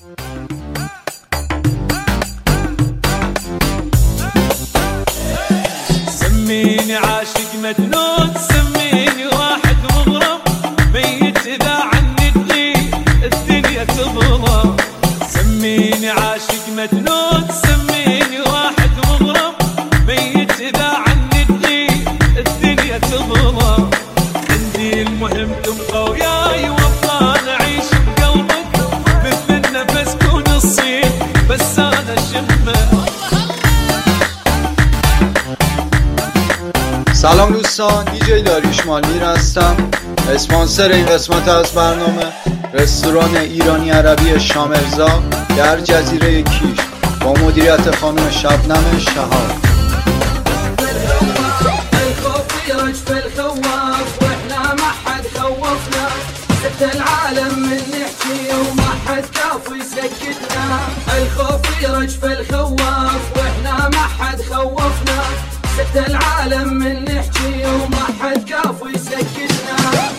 سميني عاشق مجنون، سميني واحد مغرم، ميت إذا عني الدنيا تظلم. سميني عاشق مجنون، سميني واحد مغرم، ميت إذا عني الدنيا تظلم. عندي المهم تبقى وياي والله نعيش بقلبك، مثل النفس كون الصيد بس أنا شمه. سلام دوستان، دیجی داریوش مالمیر هستم. اسپانسر این قسمت از برنامه رستوران ایرانی عربی شامرزا در جزیره کیش با مدیریت خانم شبنم شهاب. الخوف يرج في الخواف واحنا ما حد خوفنا، سكت العالم من نحكي وما حد كافي يسكتنا. الخوف يرج في الخواف واحنا ما حد خوفنا، سكت العالم من نحكي وما حد كافي يسكتنا.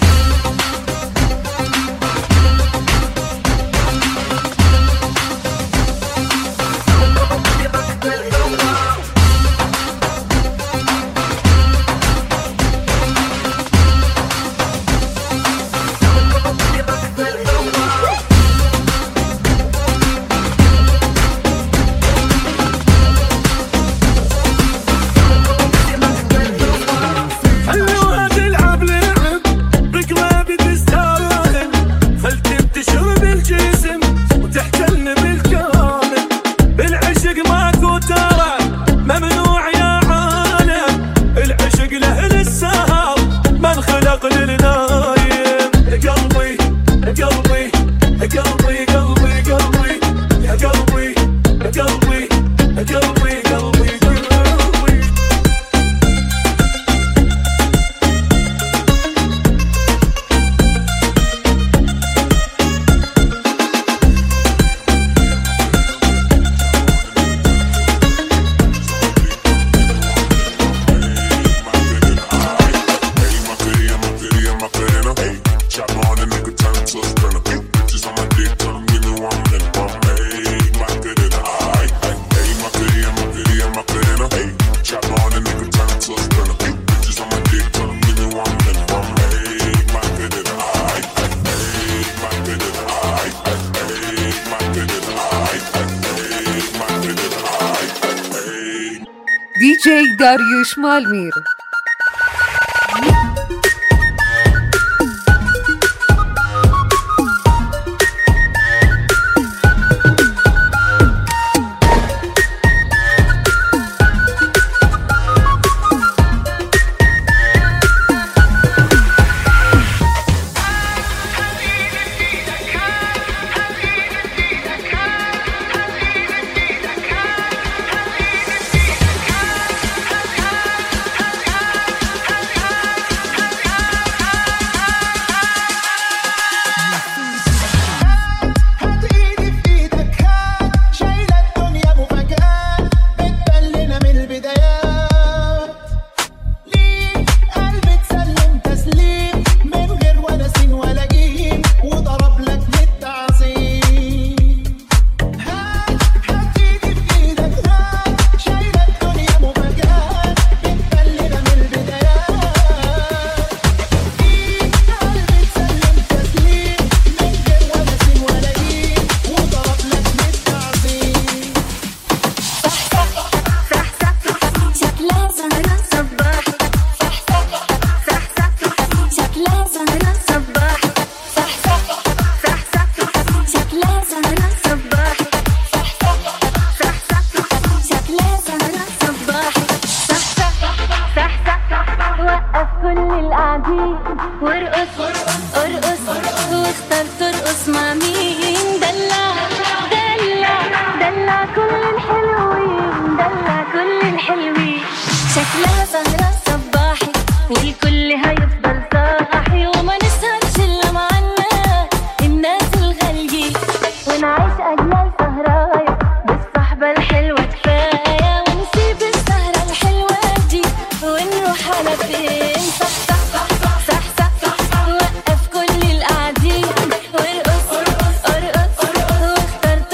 دیجی داریوش مالمیر. وارقص ارقص واختار ترقص مع مين. دلع دلع دلع كل الحلوين، دلع كل الحلوين. شكلها سهرة صباحي والكل هيفضل صاحي، وما نسهرش الا معنا الناس الغاليين، ونعيش اجمل سهرايا بالصحبة الحلوة كفاية، ونسيب السهرة الحلوة دي ونروح على فين. وقف كل القاعدين وارقص ارقص واختار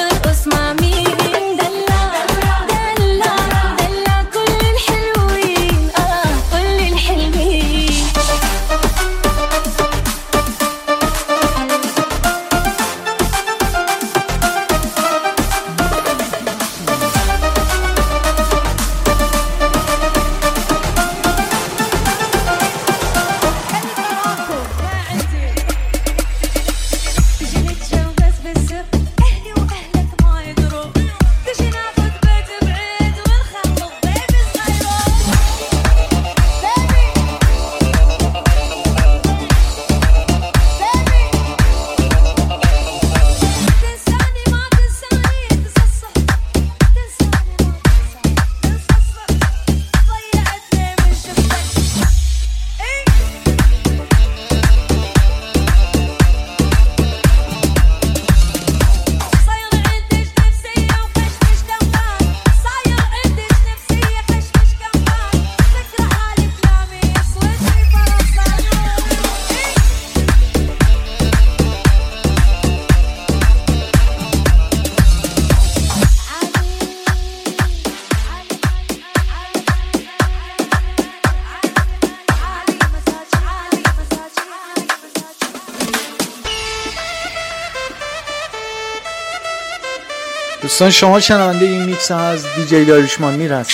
دوستان شما شنونده این میکس از دیجی داریوش مالمیر هست.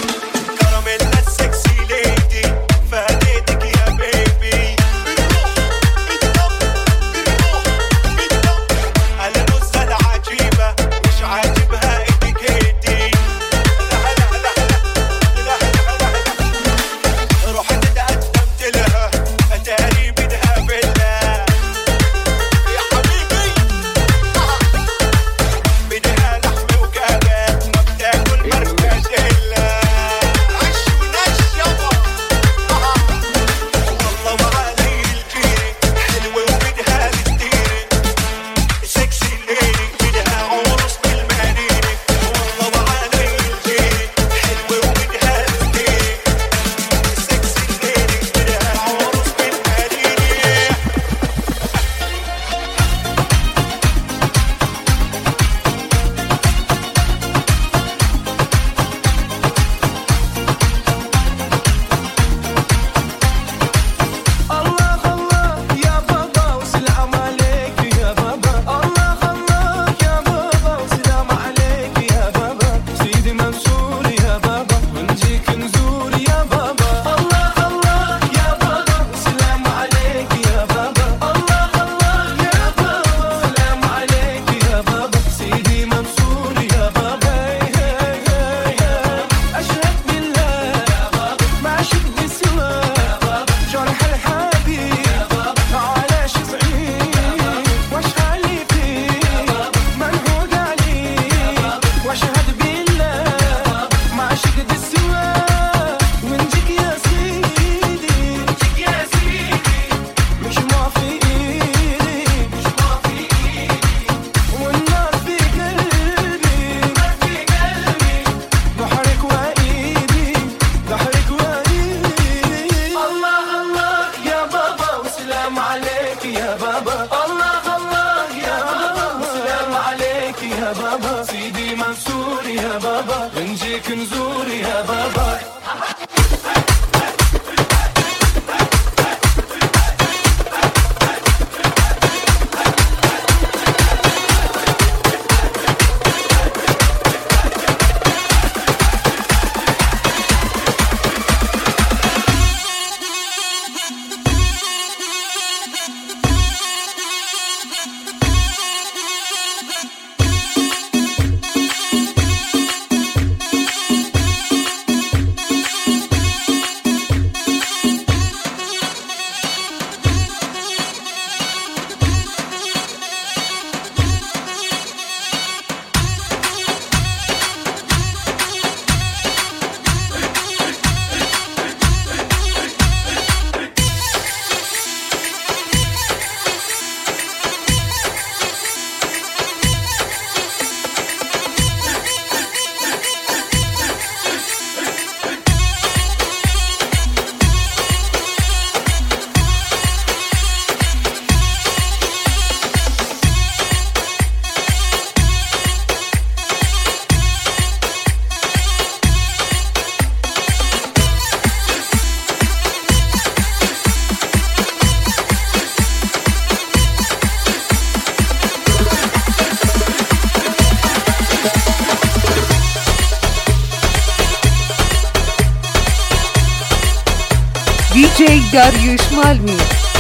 دیجی داریوش مالمیر.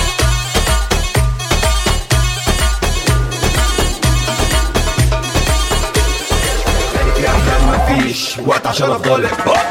مفيش وقت عشان افضل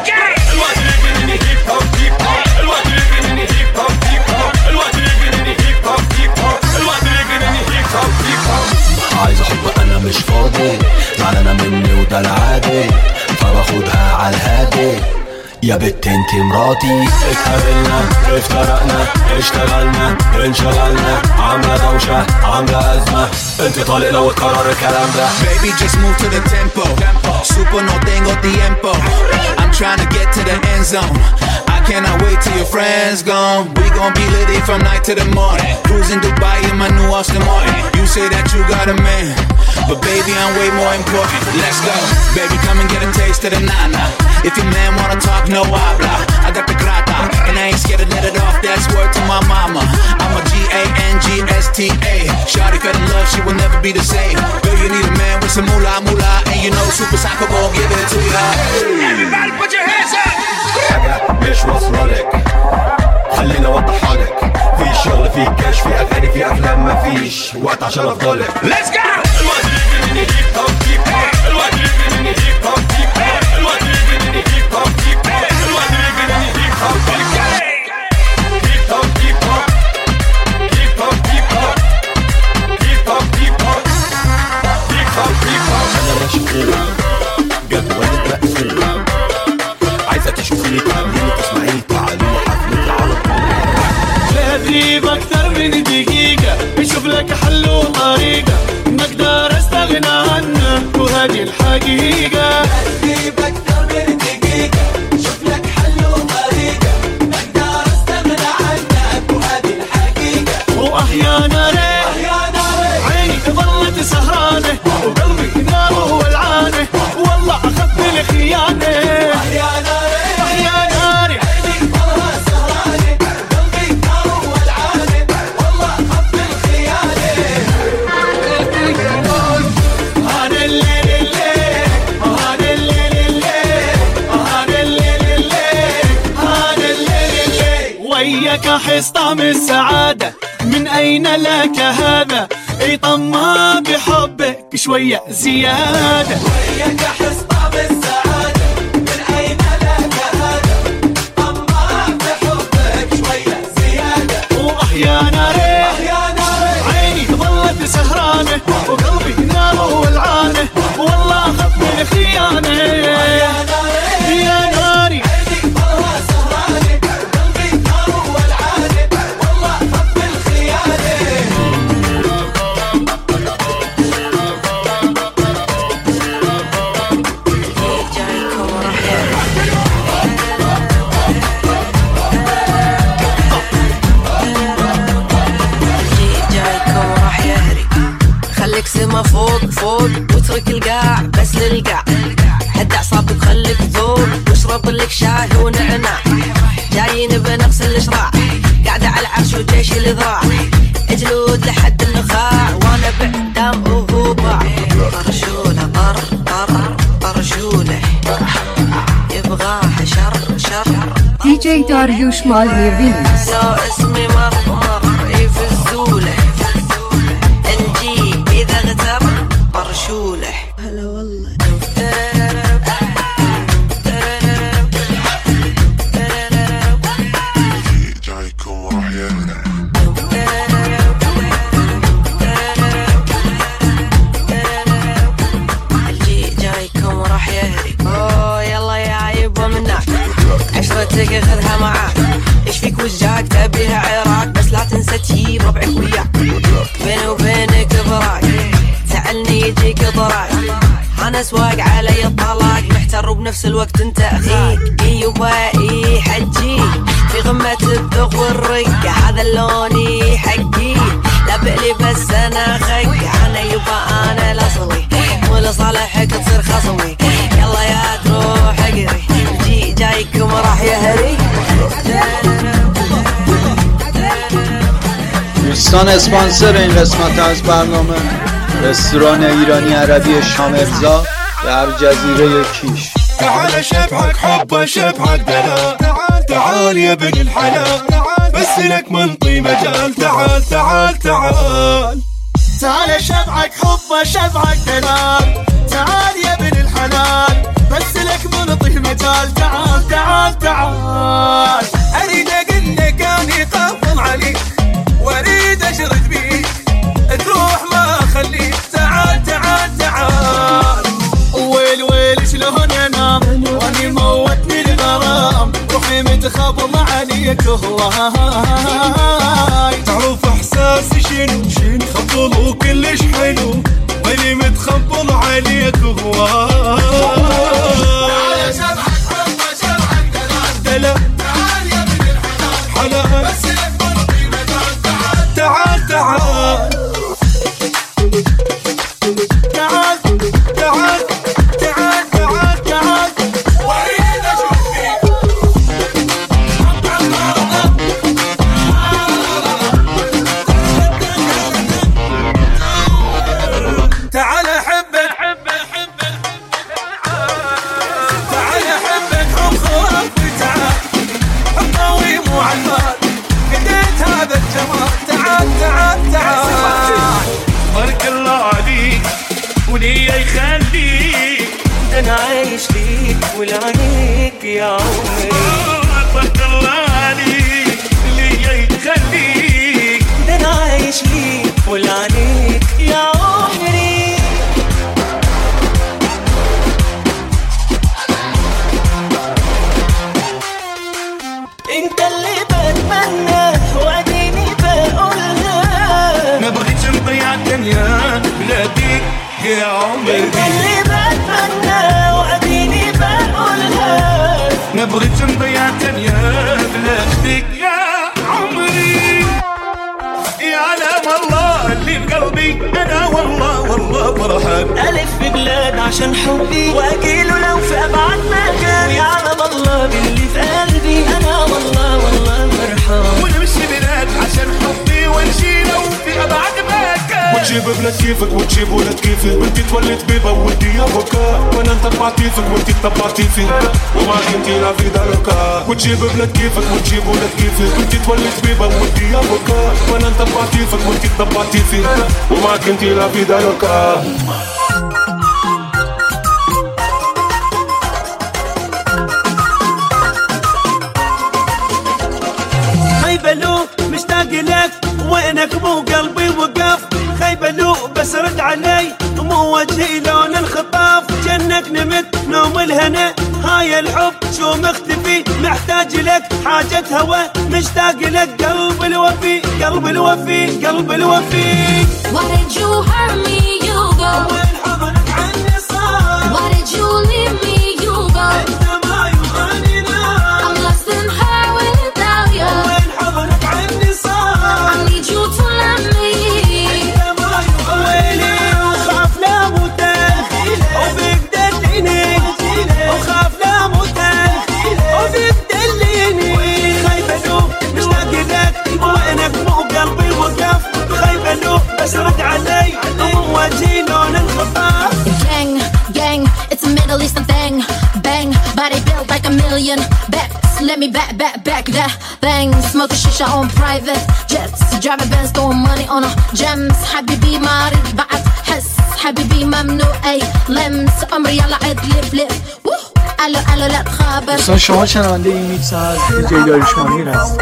عايز احب انا مش فاضي زعلانة مني وده العادي فباخدها على الهادي يا بت انتي مراتي اتقابلنا افترقنا اشتغلنا انشغلنا عاملة دوشة عاملة أزمة انتي طالق لو اتكرر الكلام ده. Baby just move to the tempo Super no tengo tiempo I'm trying to get to the end zone I cannot wait till your friends gone We gon' be litty from night to the morning Cruising Dubai in my new Austin Martin You say that you got a man But baby I'm way more important Let's go Baby come and get a taste of the nana If your man wanna talk no habla I got the grata And I ain't scared to let it off That's word to my mama I'm a G-A-N-G-S-T-A Shawty fell in love, she will never be the same Girl, you need a man with some moolah, moolah, and you know Super Soccer Ball give it to ya. Everybody put your hands up. حاجة مش واصلة لك خليني اوضحها لك في شغل في كاش في اغاني في افلام مفيش وقت عشان افضلك. Let's go. انا ماشي فوق جدول الرقص عايزة تشوفيني تعالي تسمعيني تعالي حفلتي على طول. لا تغيب اكتر من دقيقة اشوف لك حل وطريقة ما اقدر استغنى عنك وهذه الحقيقة. تغيب أكثر من دقيقة شوف لك حل وطريقة ما أقدر أستغنى عنك وهذه الحقيقة. واحيانا عيني ظلت سهرانة وقلبي ناره ولعانة والله اخذت الخيانة. يا ناري عيني والله سهرانة قلبي ناره ولعانة والله أخذت الخيانة. هذا الليل هذا الليل هذا الليل هذا الليل وياك احس طعم السعادة من اين لك هذا اي طمع بحبك شوية زيادة. وياك أحس طعم السعادة من أين لك هذا طماع بحبك شوية زيادة. واحيانا عيني ظلت سهرانة وقلبي ناره ولعانة والله اخذت الخيانة. يا ناري عيني والله سهرانة قلبي ناره ولعانة والله أخذت الخيانة. جايكم راح يهري خليك سما فوق واترك القاع بس للقاع هدى اعصابك خليك ذوق واشرب لك شاي ونعناع. جايين بنقص الاشراع قاعدة على العرش وجيش الذراع اجلود لحد النخاع وانا بعدام وهو باع. طرشوله طرشوله يبغاها شر DJ Dariush Malmi Remix. لو اسمي مر يفزوله الجي اذا اغتر طرشوله. هلا والله جايكم راح يهرب الجي جايكم راح يهري. اوه يلا يا يبا منك عشرتك خذها معاك ايش فيك وجاك تبيها عراك بس لا تنسى تجيب ربعك وياك بيني وبينك براك سألني يجيك ضراك انا سواق علي الطلاق محتر وبنفس الوقت انت اخيك يبا حجي في غمة الذوق والرقة هذا اللون حقي لا بقلي بس انا خق انا يبا انا الاصلي ولصالحك تصير خصمي يلا يا تروح اقري جي جايكم راح يهري. دوستان اسپانسر این قسمت از برنامه رستوران ایرانی عربی شامرزا در جزیره کیش. تعال شبعك حب شبعك دلال تعال يا ابن الحلال بس لك منطي مجال تعال تعال شبعك حب شبعك دلال تعال يا ابن الحلال بس لك منطي مجال تعال أريد أقلك أني قافل عليك وأريد أشرد بيك تروح ما أخليك تعال ويل شلون انام واني موتني الغرام روحي متخبل عليك هواي. تعرف احساسي شنو خبل وكلش حلو واني متخبل عليك هواي. تعال شبعك حب شبعك دلال تعال يا ابن الحلال بس لك منطي مجال تعال وأريد أشوف فيك تعال أحبك واللي يخليك ده انا عايش ليك ولعنيك يا عمري. بارك الله عليك اللي يخليك ده انا عايش ليك ولعنيك يا عمري. انت اللي بتمنى واديني بقولها، ما بغيتش نضيع الدنيا بلاديك يا عمري. انت اللي بتمنى واديني بقولها، ما بغيتش نضيع الدنيا بلاديك يا عمري. يا علام الله اللي بقلبي انا والله والله فرحان. ألف في بلاد عشان حبي وأجيله لو في أبعد مكان. يا علم الله باللي في قلبي أنا والله والله فرحان. ونمشي بلاد عشان حبي ونمشي لو في أبعد مكان. وتجيب بنات كيفك وتجيب ولاد كيفي، وانتي تولد بيبا وانتي افوكا، وانا انطبعتي فيك وانتي طبعتي فيه وما كنتي لا في داركا. وتجيب بنات كيفك وتجيب ولاد كيفي، وانتي تولد بيبا وانتي افوكا، وانا انطبعتي فيك وانتي طبعتي فيه وما كنتي لا في داركا. خيبلو مشتاق لك وينك مو قلبي وقف. خيبلو بس رد علي مو وجهي لون الخطاف. جنك نمت نوم الهنا هاي الحب شو مختفي. محتاج لك حاجة هوا مشتاق لك قلب الوفي قلب الوفي قلب الوفي. Why did you hurt me? You go. وين حضنك عني صار. Why did you leave me? You go. انت ما يغنينا. I'm lost in her without you. وين حضنك عني صار. I need you to love me. انت ما يغنينا. وخاف لا موتك وبيك دليني. وخاف لا موتك وبيك دليني. خيبلو مشتاق لك وينك مو قلبي وقف. خيبلو بس رد علي مو وجهي لون الخطاف. Gang, gang, it's a Middle Eastern thing. Bang, body built like a million backs. Let me back that thing. Smoke a shisha on private jets. Driving Benz, throwing money on a gems. حبيبي مارد بعد حس. حبيبي ممنوع أي لمس. عمري يلا عد لف الو لا تخابر. دوستان شما شنونده این میکس از دیجی داریوشمانی هست.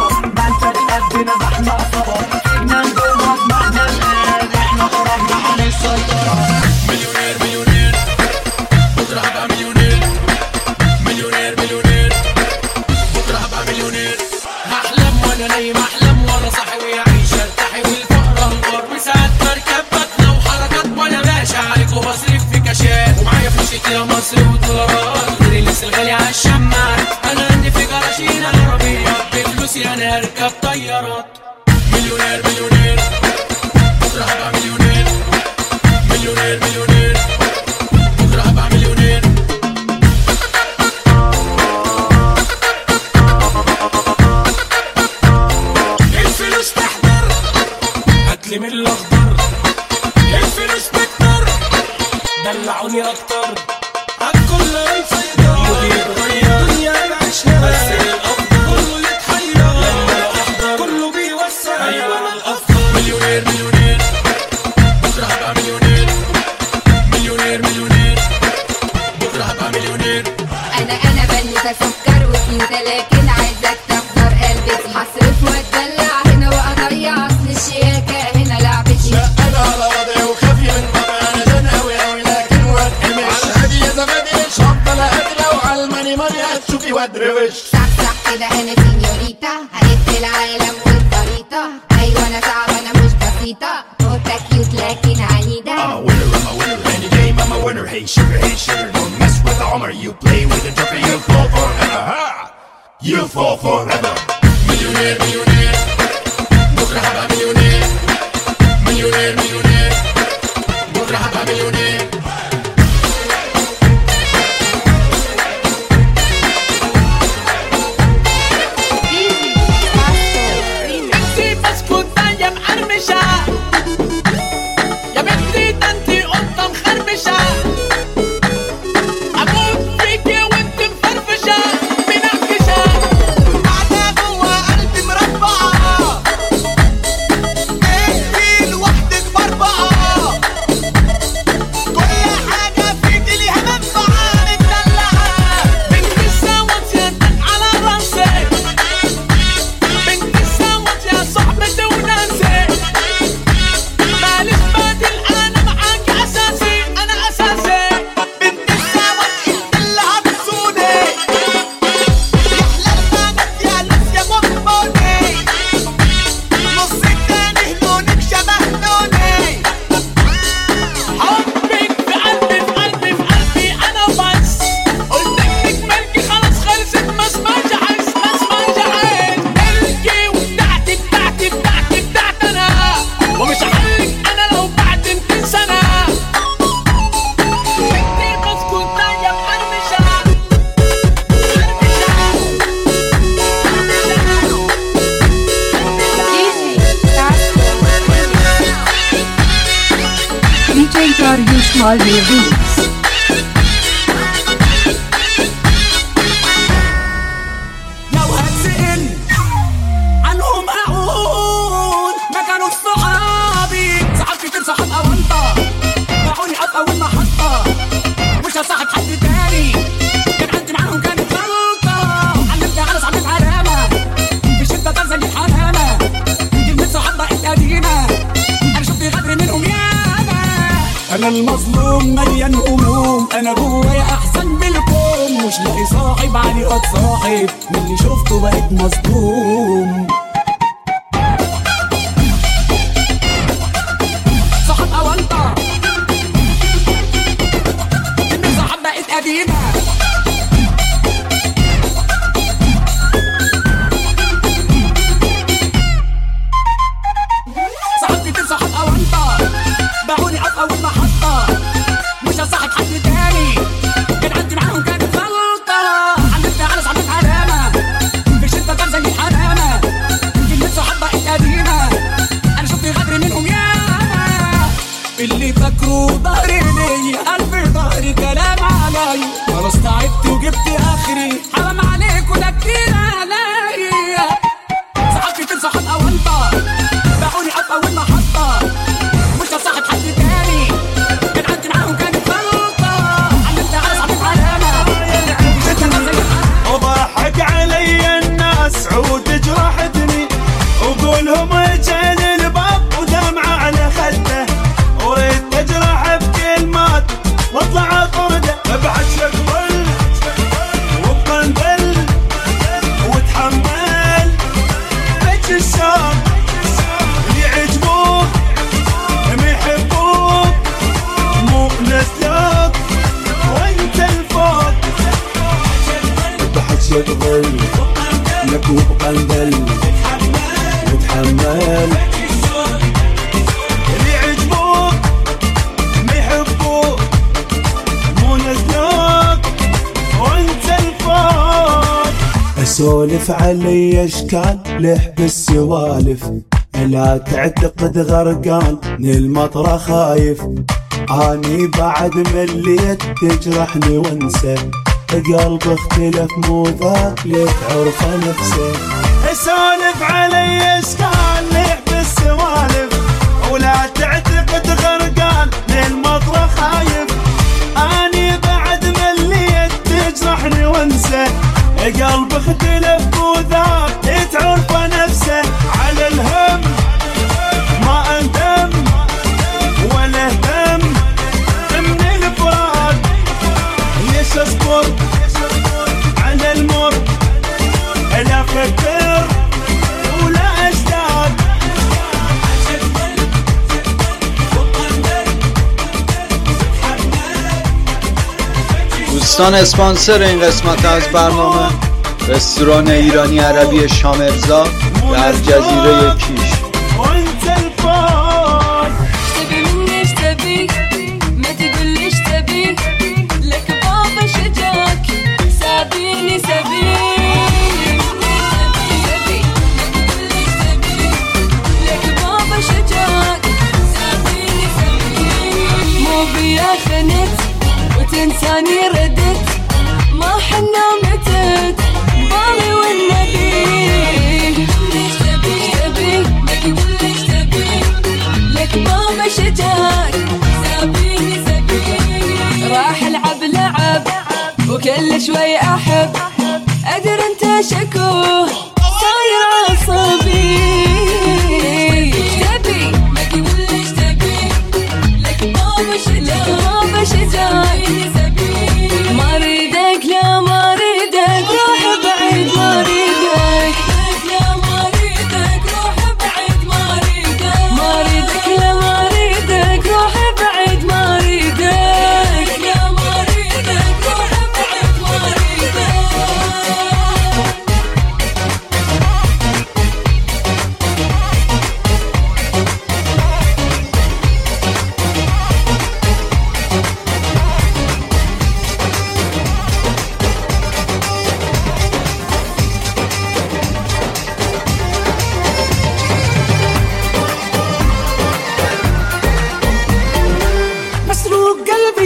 مليونير مليونير بكره هبقى مليونير. مليونير مليونير بكره هبقى مليونير. هحلم وانا نايم احلم وانا صاحي ويعيش ارتاحي والفقر انظر. وساعات بركب بطنه وحركات وانا ماشي عليك وبصرف في كاشات. ومعايا فلوس يا مصر ودولارات غير اللبس الغالي عالشماعات. انا عندي في جراشين العربية بفلوسي انا اركب طيارات. مليونير مليونير بكره هبقى مليونير. مليونير مليونير بكره هبقى مليونير. الفلوس تحضر هاتلي من الاخضر. الفلوس بتضر دلعوني اكتر. عالكل هنسيطر مودي يتغير دنيا نعيشها بس الافضل. كله يتحير لما احضر كله بيوسع. ايوه انا الافضل. مليونير مليونير بكره هبقى مليونير. مليونير مليونير بكره هبقى مليونير. انا بنوتة سكر وكيوتة لكن عايزك تحضر قلبتي. هصرف واتدلع هنا واضيع اصل الشياكة هنا لعبتي. لا انا على وضعي وخافي من طبعي. انا جن اوي اوي لكن واتقمش. على الهادي يا زبادي مش هفضل اقدر. وعلى الماني ماني هتشوفي وادروش. صح كده انا سينيوريتا هلف العالم والخريطة. ايوه انا صعبة انا مش بسيطة. نوتة كيوت لكن عنيدة. I'm a winner, any game I'm a winner. Hey sugar, don't mess with the armor. You play with the joker, you fall forever. Ha! You fall forever. مليونير مليونير بكره هبقى مليونير. مليونير مليونير بكره هبقى مليونير. انتي بسكوتة يا مقرمشة يا بنتي ده انتي قطة مخربشة. اموت فيكي وانتي مفرفشة منعكشة. قاعدة جوا قلبي مربعة. انتي لوحدك Small Remix. لو هتسأل عنهم أقول ما كانوا صحابي. صحاب كتير صحاب أونطة باعوني في أول محطة، مش هصاحب حد تاني. كان عندي معاهم كانت غلطة، علمت على صاحب علامة في شدة طار زي الحمامة. كلمة صحاب بقت قديمة، أنا شفت غدر منهم ياما. أنا المظلوم مليان هموم، أنا جوايا أحسن بالكم. مش لاقي صاحب علي قد صاحب، من اللي شفته بقيت مصدوم. صاحب أونطة كلمة صحاب بقت قديمة. صحاب كتير صحاب أونطة باعوني في أول محطة، مش هصاحب حد تاني. كان عندي معاهم كانت غلطة، علمت على صاحب علامة في شدة طار زي الحمامة. كلمة صحاب بقت قديمة، أنا شفت غدر منهم ياما. اللي فاكره ضهري ليا قلبي ضهري كلام عليا. خلاص تعبت وجبت آخري، حرام عليك وده كتير عليا. صحاب كتير صحاب أونطة باعوني في أول محطة، مش هصاحب حد تاني. كان عندي معاهم كانت غلطة، علمت على صاحب علامة في شدة طار زي الحمامة. وضحك علي الناس عود جرحتني، وقولهم اجل الباب ودمعة على خده. وريت تجرح بكلمات واطلع طرده، ابعد شقبل وبقنبل وتحمل بج الشام. اللي يعجبوك ما يحبوك، مو نسلوك وانت الفوق. ابعد شقبل لك وبقنبل وتحمل. اللي يعجبوك ما يحبوك، مو نسلوك وانت الفوق. اسولف علي اشكال لح بالسوالف، لا تعتقد غرقان من المطرة خايف. اني بعد مليت تجرحني وانسى، قلب اختلف مو ذاك ليك عرفه نفسه. اسولف علي اشكال لح بالسوالف، ولا تعتقد غرقان للمطرة خايف. اني بعد مليت تجرحني وانسى، قلب اختلف مو ذاك تعرفه نفسه. على الهم ما اندم ولا اهتم من الفراق، ليش اصبر على المر؟ لا افكر ولا اشتاق. دوستان اسپانسر این قسمت از برنامه رستوران ایرانی عربی شامرزا در جزیره کیش. وانت الفوق تبي مني ايش تبي؟ ما تقول ايش تبي؟ لك بابا شجاك سابيني سبي. لك بابا شجاك سابيني سبي. مو بيا خنت وتنساني ردت، ما حنا متت بالي والنبي. ايش تبي ايش تبي؟ ما تقول ايش تبي؟ لك بابا شجاك سابيني سبي. راح العب لعب وكل شوي احب، ادر انت شكوه صاير عصبي. ايش تبي؟ ما تقول ايش تبي؟ لك بابا شجاك بابا شجاك سبي. ما اريدك لا ما اريدك روح بعيد ما اريدك. لا ما اريدك روح بعيد ما اريدك. ما اريدك لا ما اريدك روح بعيد ما اريدك. لا ما اريدك روح بعيد ما اريدك.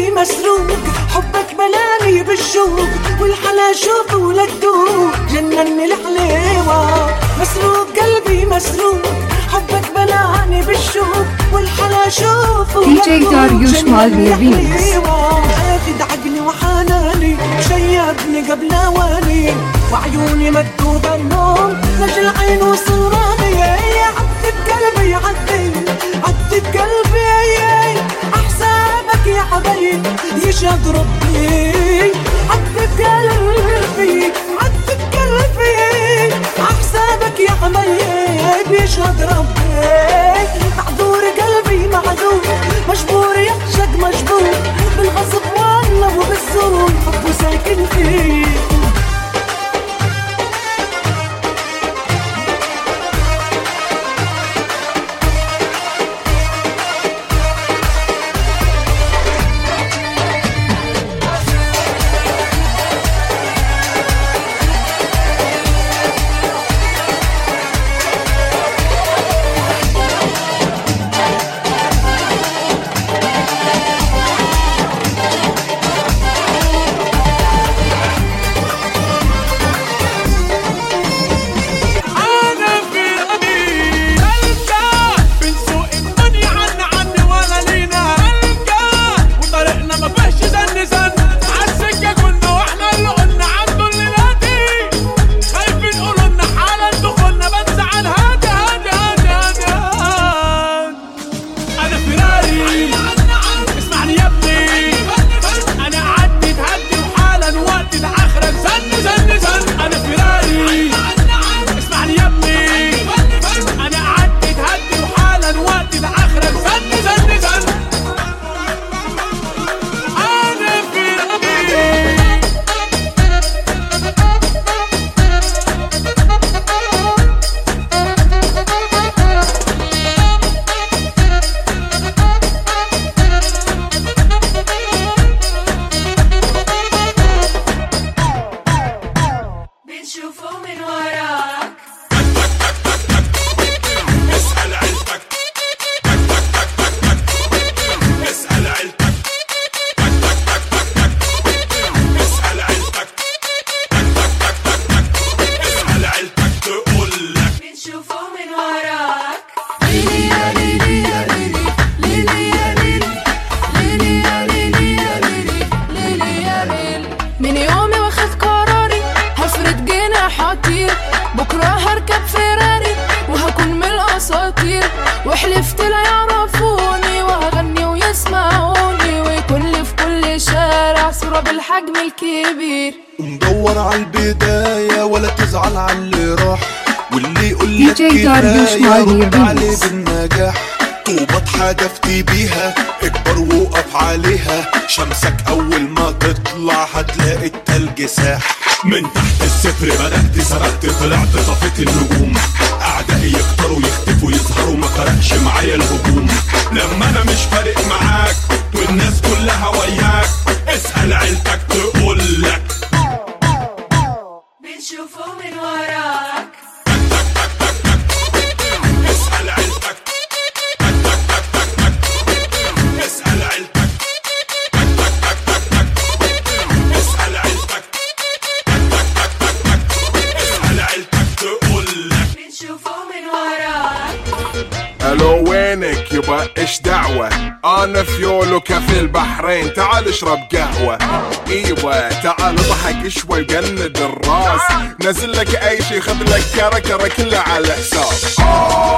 قلبي مسروق حبك بلاني بالشوق والحلا شوفه للدوق جنني الحليوة مسروق قلبي مسروق حبك بلاني بالشوق والحلا شوفه DJ داريوش مالني ريميكس اخد عقلي وحناني شيبني قبل اواني وعيوني مكتوبة النوم لجل عين وصراني عدت قلبي عدت قلبي احسابك يا حبيب يشهد ربي عدت قلبي احسابك يا حبيب يشهد ربي معذور قلبي معذور مجبور يعشق مجبور بالغصب والله وبالسرور حبه ساكن فيه وحلفت لا يعرفوني وهغني ويسمعوني ويكون في كل شارع صورة بالحجم الكبير مدور على البداية ولا تزعل على اللي راح واللي يقول لك كفاية رد عليه بالنجاح طوبة اتحدفتي بيها اكبر وقف عليها شمسك اول ما تطلع هتلاقي التلج ساح من تحت الصفر بدأت سبقت طلعت طفت النجوم أعدائي يكتروا يختفوا يظهروا ما فرقش معايا الهجوم لما أنا مش فارق معاك والناس كلها وياك اسأل عيلتك تقولك بنشوفه من وراك اسأل عيلتك اسأل عيلتك اسأل عيلتك اسأل عيلتك تقولك بنشوفه من وراك الو وينك يبا ايش دعوة انا في يولو كافي البحرين تعال اشرب قهوة ايوه تعال اضحك شوي وقلد الراس نزل لك اي شي خذ لك كركرة كلها على حساب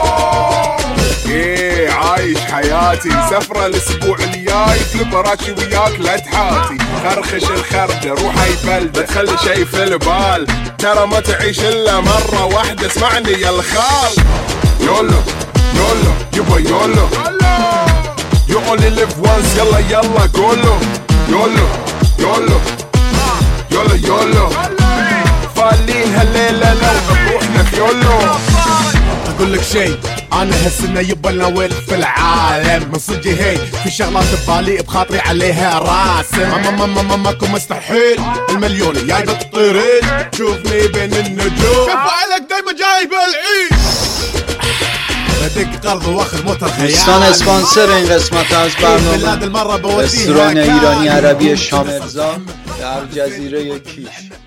ايه عايش حياتي سفرة الاسبوع الجاي في البراتشي وياك لا تحاتي خرخش الخردة روح اي بلدة تخلي شي في البال ترى ما تعيش الا مرة واحدة اسمعني يا الخال يولو يولو يبا يولو You only live once يلا يلا قولو يولو يولو يولو يولو فالين هالليلة لو بروحنا في يولو اقول لك شي انا هالسنة يبا ناويل في العالم من صدقي هي في شغلات ببالي بخاطري عليها راسم ماكو مستحيل المليون جاي بالطريق شوفني بين النجوم كفو عليك دايما جايب العيد ادق قرض واخذ موتر خيال. دوستان اسپانسر این قسمت از برنامه رستوران ایرانی عربی شامرزا در جزیره کیش.